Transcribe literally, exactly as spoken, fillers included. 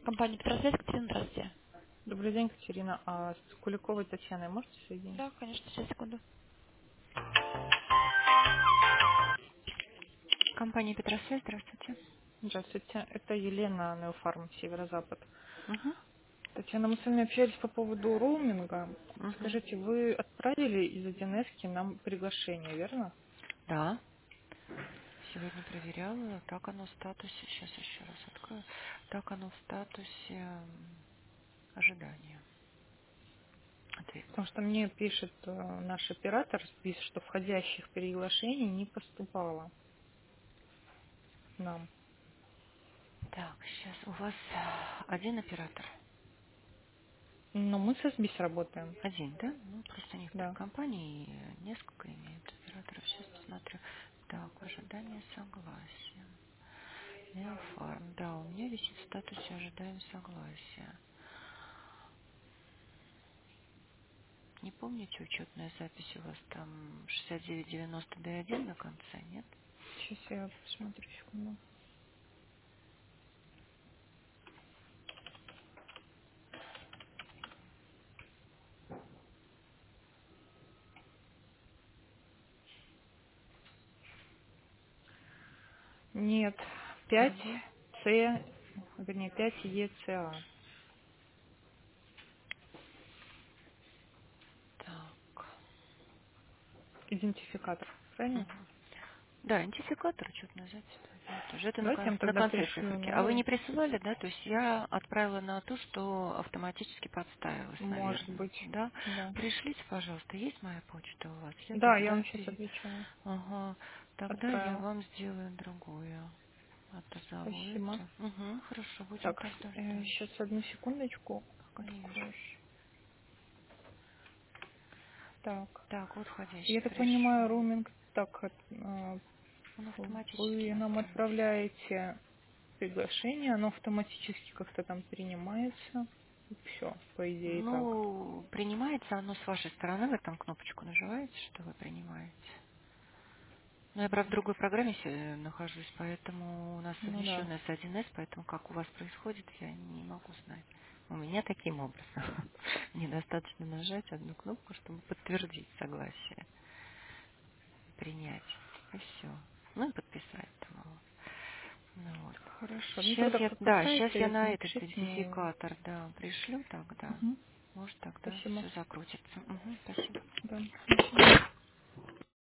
Компания Петросвет, Катерина, здравствуйте. Добрый день, Катерина. А с Куликовой Татьяной можете соединить? Да, конечно, сейчас, секунду. Компания Петросвет, здравствуйте. Здравствуйте. Это Елена, Неофарм, Северо-Запад. Угу. Татьяна, мы с вами общались по поводу роуминга. Угу. Скажите, вы отправили из один эс нам приглашение, верно? Да, сегодня проверяла, так оно в статусе, сейчас еще раз открою, так оно в статусе м, ожидания ответа. Потому что мне пишет э, наш оператор, пишет, что входящих приглашений не поступало нам. Так, сейчас у вас э, один оператор. Но мы с СБИС работаем. Один, да? Ну, просто некоторые Да. компании э, несколько имеют операторов. Сейчас посмотрю. Так, ожидание согласия. Неофарм. Да, у меня висит в статусе ожидаем согласия. Не помните учетная запись у вас там шестьдесят девять девяносто д один на конце, нет? Сейчас я посмотрю секунду. Нет. пять Угу. с, вернее, пять е цэ а. Так. Идентификатор. Правильно? Мгм. Да, идентификатор, учетная запись. Да, тоже. Это на, Давайте я кон- вам на тогда конце пришлю циферки. А вы новый. не присылали, да? То есть я отправила на то, что автоматически подставилась, Может наверное. быть. Да? Да. Пришлите, пожалуйста. Есть моя почта у вас? Я Да, я вам тогда сейчас пере... отвечаю. Ага. Тогда я Отправила. вам сделаю другую. Отзову Спасибо. это. Угу, хорошо, будем Так, тогда ждать. сейчас одну секундочку. Открою. Конечно. Так. Так, вот Я входящий так понимаю, пришел. роуминг. Так, э, Он автоматически вы нам настроился. отправляете приглашение, оно автоматически как-то там принимается. Все, по идее, так. Ну, принимается оно с вашей стороны, вы там кнопочку нажимаете, что вы принимаете. Но я, правда, в другой программе се- нахожусь, поэтому у нас Ну да. совмещенная с один эс, поэтому как у вас происходит, я не могу знать. У меня таким образом. Мне достаточно нажать одну кнопку, чтобы подтвердить согласие, принять. И все. Ну и подписать там его. Ну вот. Хорошо. Ну Сейчас тогда я, как да, сейчас касается, я если на этот напишите мне. идентификатор, да, пришлю тогда. Угу. Может, тогда Спасибо. все закрутится. Мгм, спасибо. Да. До свидания.